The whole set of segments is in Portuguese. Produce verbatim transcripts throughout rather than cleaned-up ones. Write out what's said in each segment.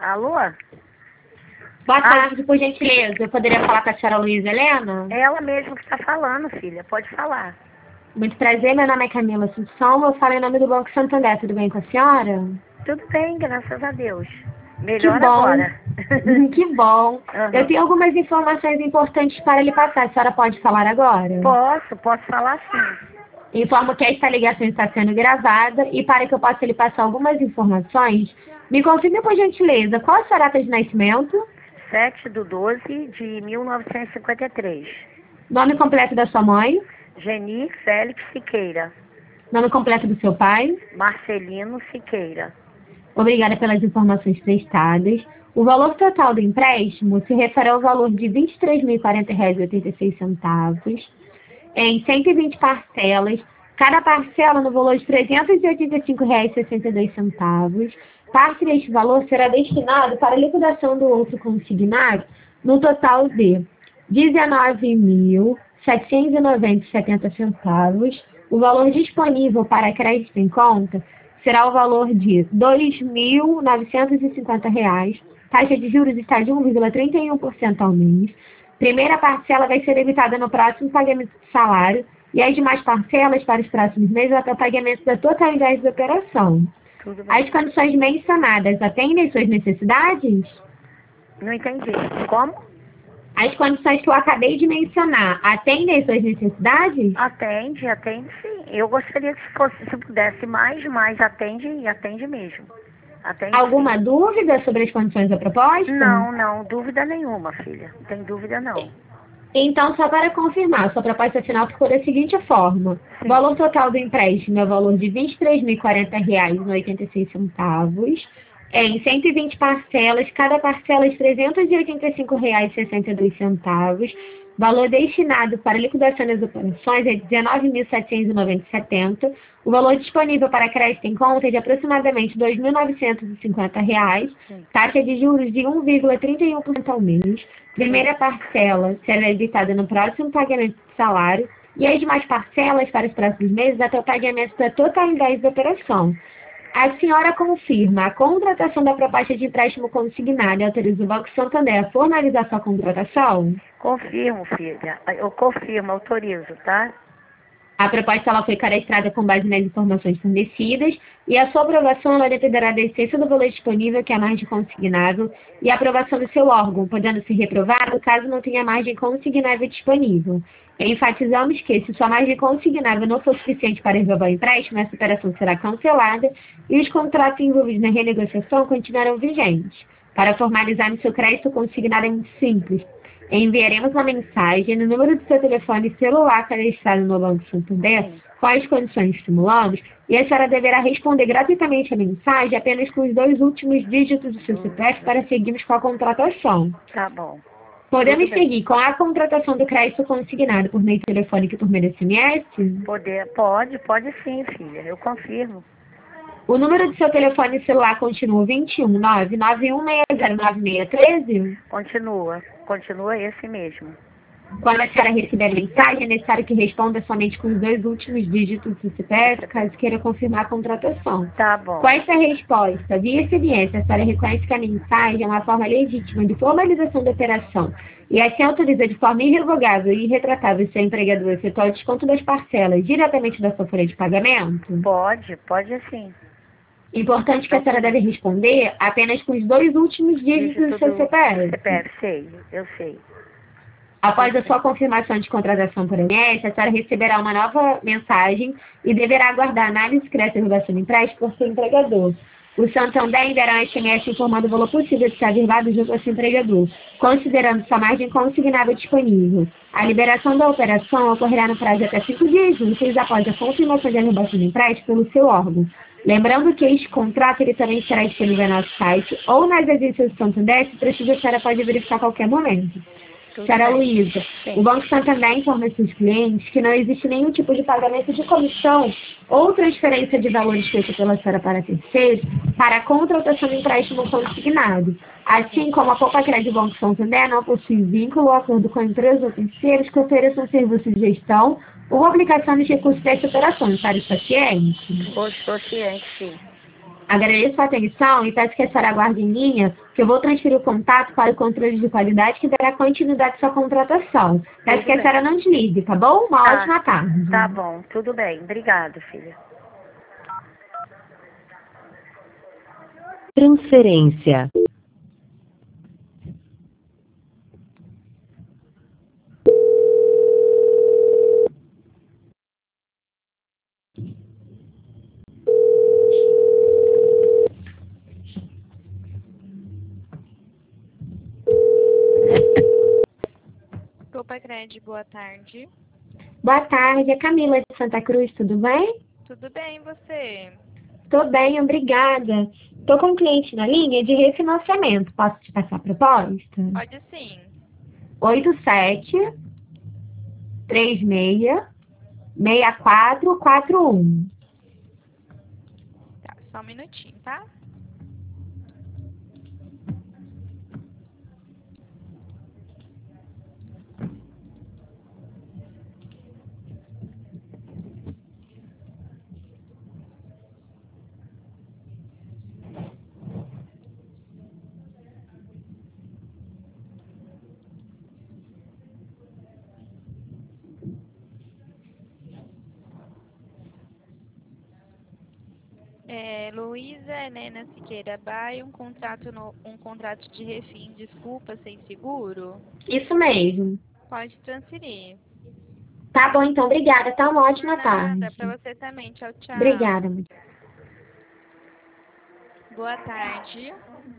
Alô? Boa Ah. tarde, por gentileza. Eu poderia falar com a senhora Luísa Helena? É ela mesma que está falando, filha. Pode falar. Muito prazer, meu nome é Camila Assunção. Eu falo em nome do Banco Santander. Tudo bem com a senhora? Tudo bem, graças a Deus. Que Melhor bom. agora. Que bom. Uhum. Eu tenho algumas informações importantes para lhe passar. A senhora pode falar agora? Posso, posso falar sim. Informo que esta ligação está sendo gravada e para que eu possa lhe passar algumas informações, me confirme, por gentileza, qual a sua data de nascimento, sete de doze de mil novecentos e cinquenta e três. nome completo da sua mãe, Geni Félix Siqueira. nome completo do seu pai. Marcelino Siqueira. Obrigada pelas informações prestadas. O valor total do empréstimo se refere ao valor de vinte e três mil e quarenta reais e oitenta e seis centavos, em cento e vinte parcelas, cada parcela no valor de trezentos e oitenta e cinco reais e sessenta e dois centavos. Parte deste valor será destinado para a liquidação do outro consignado, no total de dezenove mil setecentos e noventa reais e setenta centavos. O valor disponível para crédito em conta será o valor de dois mil novecentos e cinquenta reais. Taxa de juros está de um vírgula trinta e um por cento ao mês. Primeira parcela vai ser debitada no próximo pagamento do salário e as demais parcelas para os próximos meses até o pagamento da totalidade da operação. Tudo bem. As condições mencionadas atendem suas necessidades? Não entendi. Como? As condições que eu acabei de mencionar atendem suas necessidades? Atende, atende sim. Eu gostaria que se, fosse, se pudesse mais, mas atende e atende mesmo. Atende Alguma sim. dúvida sobre as condições da proposta? Não, não, dúvida nenhuma, filha. Não tem dúvida não. Então, só para confirmar, sua proposta final ficou da seguinte forma. Sim. O valor total do empréstimo é o valor de vinte e três mil e quarenta reais e oitenta e seis centavos, em cento e vinte parcelas, cada parcela de trezentos e oitenta e cinco reais e sessenta e dois centavos. Valor destinado para liquidação das operações é dezenove mil setecentos e noventa e setenta. O valor disponível para crédito em conta é de aproximadamente dois mil novecentos e cinquenta reais. Sim. Taxa de juros de um vírgula trinta e um por cento ao mês. Primeira parcela será debitada no próximo pagamento do salário e as demais parcelas para os próximos meses até o pagamento da totalidade da operação. A senhora confirma a contratação da proposta de empréstimo consignado e autoriza o Banco Santander a formalizar sua contratação? Confirmo, filha. Eu confirmo, autorizo, tá? A proposta ela foi cadastrada com base nas informações fornecidas e a sua aprovação ela dependerá da essência do valor disponível, que é a margem consignável, e a aprovação do seu órgão, podendo ser reprovado caso não tenha margem consignável disponível. Enfatizamos que, se sua margem consignável não for suficiente para resolver o empréstimo, essa operação será cancelada e os contratos envolvidos na renegociação continuarão vigentes. Para formalizar o seu crédito consignado é muito simples. Enviaremos uma mensagem no número do seu telefone celular cadastrado no Banco Santander com as condições que simulamos e a senhora deverá responder gratuitamente a mensagem apenas com os dois últimos dígitos do seu C P F para seguirmos com a contratação. Tá bom. Podemos Tudo bem. seguir com a contratação do crédito consignado por meio telefônico e por meio de S M S? Poder, pode, pode sim, filha. Eu confirmo. O número do seu telefone celular continua vinte e um nove nove um seis zero nove seis um três? Continua. Continua esse mesmo. Quando a senhora receber a mensagem, é necessário que responda somente com os dois últimos dígitos do C P F, caso queira confirmar a contratação. Tá bom. Com essa resposta, via S M S, a senhora reconhece que a mensagem é uma forma legítima de formalização da operação e assim autoriza de forma irrevogável e irretratável seu empregador a efetuar o desconto das parcelas diretamente da sua folha de pagamento? Pode, pode sim. Importante que a senhora deve responder apenas com os dois últimos dígitos do seu C P F. C P F, sei, eu sei. Após a sua confirmação de contratação por S M S, a senhora receberá uma nova mensagem e deverá aguardar a análise crédito-revogação do empréstimo por seu empregador. O Santander enviará um S M S informando o valor possível de ser averbado junto ao seu empregador, considerando sua margem consignável disponível. A liberação da operação ocorrerá no prazo de até cinco dias úteis após a confirmação de averbação do empréstimo pelo seu órgão. Lembrando que este contrato ele também será disponível no nosso site ou nas agências do Santander, se precisa, a senhora pode verificar a qualquer momento. Senhora Luísa, o Banco Santander informa seus clientes que não existe nenhum tipo de pagamento de comissão ou transferência de valores feito pela senhora para terceiros para a contratação de empréstimo consignado. Assim como a Poupa Crédito do Banco Santander não possui vínculo ou acordo com empresas ou terceiros que ofereçam serviços de gestão ou aplicação de recursos dessa operação. Para o paciente? Estou ciente, sim. Agradeço a atenção e peço que a senhora aguarde em linha, que eu vou transferir o contato para o controle de qualidade que dará continuidade à sua contratação. Peço Tudo que a bem. senhora não desligue, tá bom? Uma Tá, ótima tarde. tá bom, tudo bem. Obrigada, filha. Transferência. Copa Cred, boa tarde. Boa tarde, é Camila de Santa Cruz, tudo bem? Tudo bem, e você? Tô bem, obrigada. Tô com um cliente na linha de refinanciamento. Posso te passar a proposta? Pode sim. oito sete três seis seis quatro quatro um. Tá, só um minutinho, tá? É, Luísa Helena Siqueira Baia, um contrato, no, um contrato de refim, desculpa, sem seguro? Isso mesmo. Pode transferir. Tá bom, então, obrigada. Tá uma Por ótima nada, tarde. pra você também. Tchau, tchau. Obrigada, muito. Boa tarde.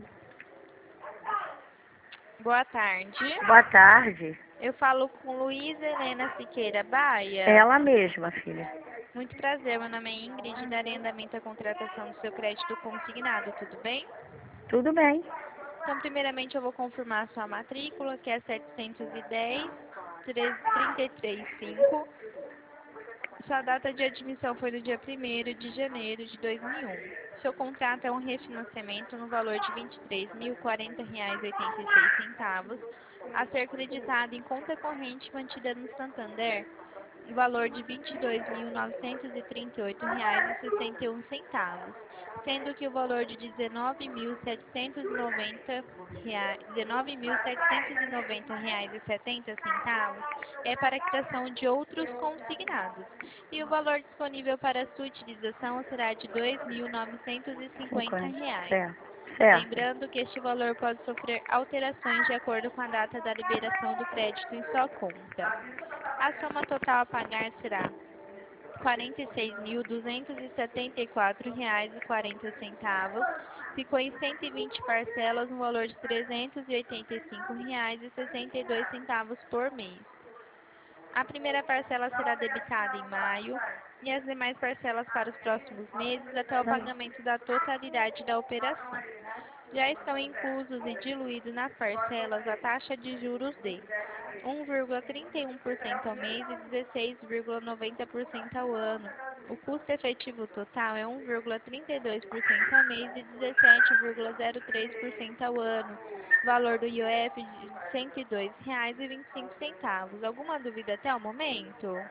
Boa tarde. Boa tarde. Eu falo com Luísa Helena Siqueira Baia. Ela mesma, filha. Muito prazer, meu nome é Ingrid, darei andamento à contratação do seu crédito consignado, tudo bem? Tudo bem. Então, primeiramente, eu vou confirmar a sua matrícula, que é setecentos e dez, trinta e três cinco. Sua data de admissão foi no dia primeiro de janeiro de dois mil e um. Seu contrato é um refinanciamento no valor de vinte e três mil e quarenta reais e oitenta e seis centavos, a ser creditado em conta corrente mantida no Santander, no valor de vinte e dois mil novecentos e trinta e oito reais e sessenta e um centavos, sendo que o valor de dezenove mil setecentos e noventa reais, dezenove mil setecentos e noventa reais e setenta centavos é para a quitação de outros consignados, e o valor disponível para sua utilização será de dois mil novecentos e cinquenta cinquenta. reais. Certo. Certo. Lembrando que este valor pode sofrer alterações de acordo com a data da liberação do crédito em sua conta. A soma total a pagar será quarenta e seis mil duzentos e setenta e quatro reais e quarenta centavos. Ficou em cento e vinte parcelas no valor de trezentos e oitenta e cinco reais e sessenta e dois centavos por mês. A primeira parcela será debitada em maio e as demais parcelas para os próximos meses até o pagamento da totalidade da operação. Já estão inclusos e diluídos nas parcelas a taxa de juros de um vírgula trinta e um por cento ao mês e dezesseis vírgula noventa por cento ao ano. O custo efetivo total é um vírgula trinta e dois por cento ao mês e dezessete vírgula zero três por cento ao ano. Valor do I O F de cento e dois reais e vinte e cinco centavos. Alguma dúvida até o momento?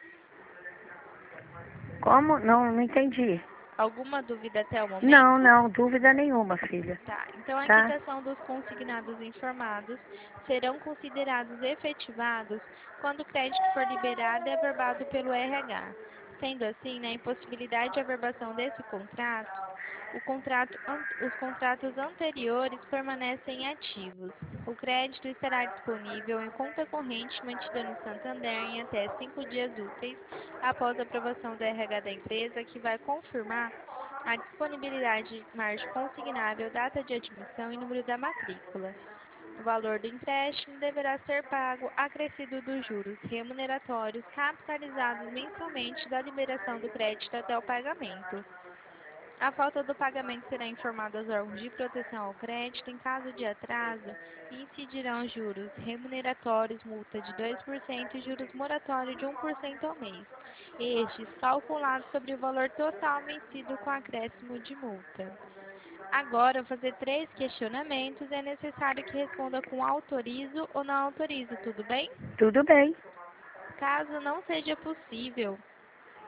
Como? Não, não entendi. Alguma dúvida até o Não, momento? não, dúvida nenhuma, filha. Tá, então a Tá? quitação dos consignados informados serão considerados efetivados quando o crédito for liberado e averbado pelo R H. Sendo assim, na impossibilidade de averbação desse contrato, o contrato, os contratos anteriores permanecem ativos. O crédito estará disponível em conta corrente mantida no Santander em até cinco dias úteis após a aprovação do R H da empresa, que vai confirmar a disponibilidade de margem consignável, data de admissão e número da matrícula. O valor do empréstimo deverá ser pago acrescido dos juros remuneratórios capitalizados mensalmente da liberação do crédito até o pagamento. A falta do pagamento será informada aos órgãos de proteção ao crédito. Em caso de atraso, incidirão juros remuneratórios, multa de dois por cento e juros moratórios de um por cento ao mês, estes calculados sobre o valor total vencido com acréscimo de multa. Agora, eu vou fazer três questionamentos e é necessário que responda com autorizo ou não autorizo, tudo bem? Tudo bem. Caso não seja possível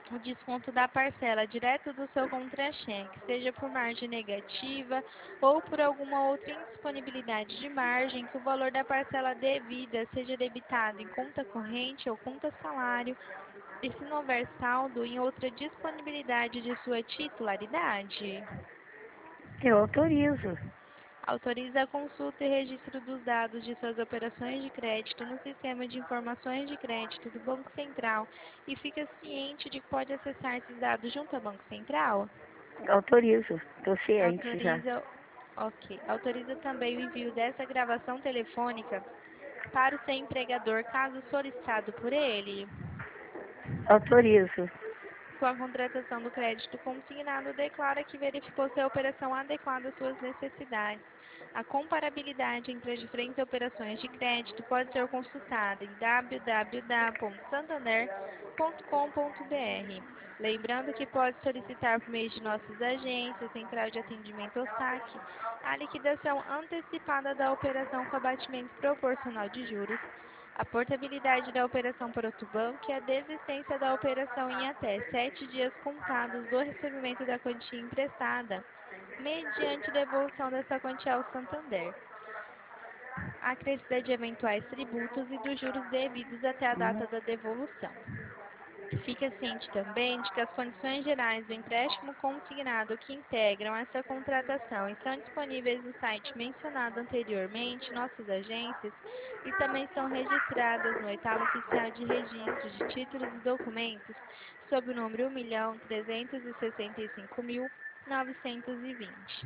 o desconto da parcela direto do seu contra-cheque, seja por margem negativa ou por alguma outra indisponibilidade de margem, que o valor da parcela devida seja debitado em conta corrente ou conta salário, e se não houver saldo, em outra disponibilidade de sua titularidade. Eu autorizo. Autoriza a consulta e registro dos dados de suas operações de crédito no Sistema de Informações de Crédito do Banco Central e fica ciente de que pode acessar esses dados junto ao Banco Central? Autorizo. Estou ciente já. Autoriza, ok. Autoriza também o envio dessa gravação telefônica para o seu empregador, caso solicitado por ele. Autorizo. Com a contratação do crédito consignado, declara que verificou se a operação adequada às suas necessidades. A comparabilidade entre as diferentes operações de crédito pode ser consultada em w w w ponto santander ponto com ponto b r. Lembrando que pode solicitar por meio de nossas agências, Central de Atendimento ou saque, a liquidação antecipada da operação com abatimento proporcional de juros, a portabilidade da operação para outro banco e a desistência da operação em até sete dias contados do recebimento da quantia emprestada, mediante devolução dessa quantia ao Santander, acrescida de eventuais tributos e dos juros devidos até a data da devolução. Fica ciente também de que as condições gerais do empréstimo consignado que integram essa contratação estão disponíveis no site mencionado anteriormente, nossas agências, e também são registradas no oitavo Oficial de Registro de Títulos e Documentos, sob o número um milhão trezentos e sessenta e cinco mil novecentos e vinte.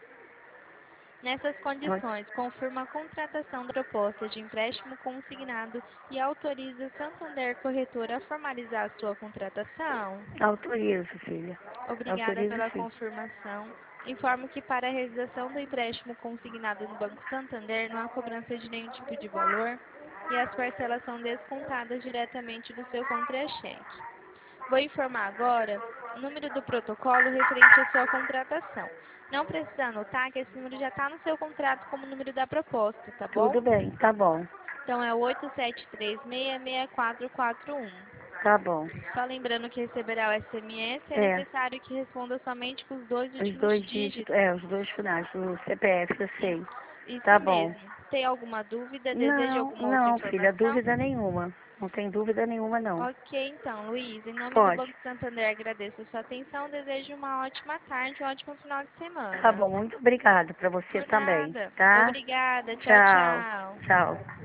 Nessas condições, confirma a contratação da proposta de empréstimo consignado e autoriza Santander Corretora a formalizar a sua contratação? Autorizo, filha. Obrigada Autorizo pela sim. confirmação. Informo que para a realização do empréstimo consignado no Banco Santander não há cobrança de nenhum tipo de valor e as parcelas são descontadas diretamente do seu contra-cheque. Vou informar agora o número do protocolo referente à sua contratação. Não precisa anotar que esse número já está no seu contrato como número da proposta, tá bom? Tudo bem, tá bom. Então é oito sete três, seis seis quatro quatro um. Tá bom. Só lembrando que receberá o S M S, é, É. necessário que responda somente com os dois Os últimos dois dígitos. dígitos, é, os dois finais do C P F, eu sei. Isso Tá bom. mesmo. Tem alguma dúvida? Deseja Não, alguma outra não, filha, informação? dúvida nenhuma. Não tem dúvida nenhuma, não. Ok, então, Luiz, em nome do Pode. Banco Santander, agradeço a sua atenção, desejo uma ótima tarde, um ótimo final de Tá semana. bom, muito obrigada pra você Por também, nada. tá? Obrigada. Tchau, Tchau, tchau. tchau.